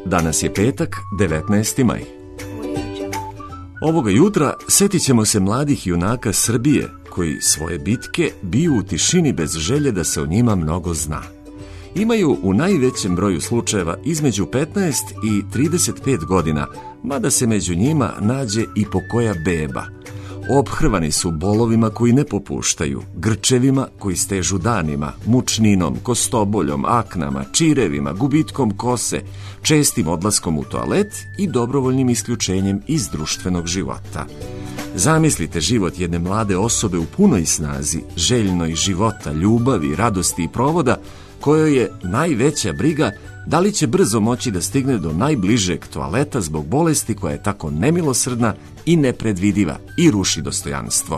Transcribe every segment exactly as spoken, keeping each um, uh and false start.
Danas je petak, devetnaesti maj. Ovoga jutra setit ćemo se mladih junaka Srbije koji svoje bitke biju u tišini bez želje da se o njima mnogo zna. Imaju u najvećem broju slučajeva između petnaest i trideset pet godina, mada se među njima nađe i pokoja beba. Ophrvani su bolovima koji ne popuštaju, grčevima koji stežu danima, mučninom, kostoboljom, aknama, čirevima, gubitkom kose, čestim odlaskom u toalet i dobrovoljnim isključenjem iz društvenog života. Zamislite život jedne mlade osobe u punoj snazi, željnoj života, ljubavi, radosti i provoda, kojoj je najveća briga da li će brzo moći da stigne do najbližeg toaleta zbog bolesti koja je tako nemilosrdna i nepredvidiva i ruši dostojanstvo.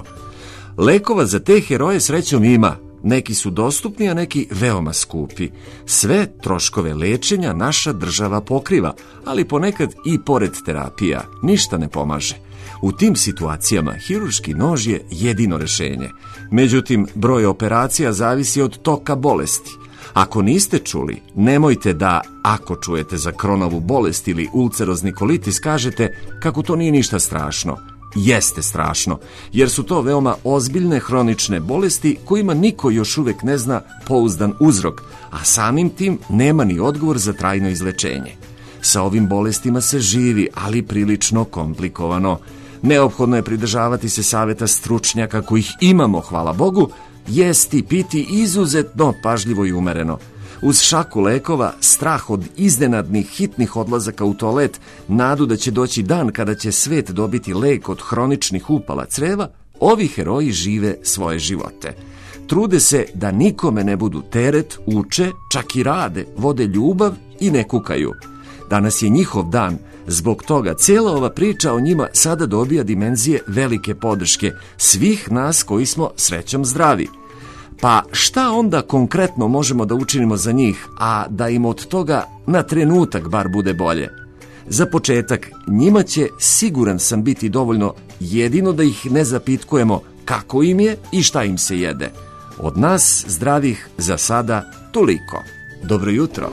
Lekova za te heroje srećom ima, neki su dostupni, a neki veoma skupi. Sve troškove lečenja naša država pokriva, ali ponekad i pored terapija ništa ne pomaže. U tim situacijama hirurški nož je jedino rešenje. Međutim, broj operacija zavisi od toka bolesti. Ako niste čuli, nemojte da, ako čujete za Crohnovu bolest ili ulcerozni kolitis, kažete kako to nije ništa strašno. Jeste strašno, jer su to veoma ozbiljne hronične bolesti kojima niko još uvek ne zna pouzdan uzrok, a samim tim nema ni odgovor za trajno izlečenje. Sa ovim bolestima se živi, ali prilično komplikovano. Neophodno je pridržavati se saveta stručnjaka kojih imamo, hvala Bogu, jesti, piti izuzetno pažljivo i umereno. Uz šaku lekova, strah od iznenadnih hitnih odlazaka u toalet, nadu da će doći dan kada će svet dobiti lek od hroničnih upala creva, ovi heroji žive svoje živote. Trude se da nikome ne budu teret, uče, čak i rade, vode ljubav i ne kukaju. Danas je njihov dan, zbog toga cijela ova priča o njima sada dobija dimenzije velike podrške svih nas koji smo srećom zdravi. Pa šta onda konkretno možemo da učinimo za njih, a da im od toga na trenutak bar bude bolje? Za početak, njima će, siguran sam, biti dovoljno jedino da ih ne zapitkujemo kako im je i šta im se jede. Od nas zdravih za sada toliko. Dobro jutro.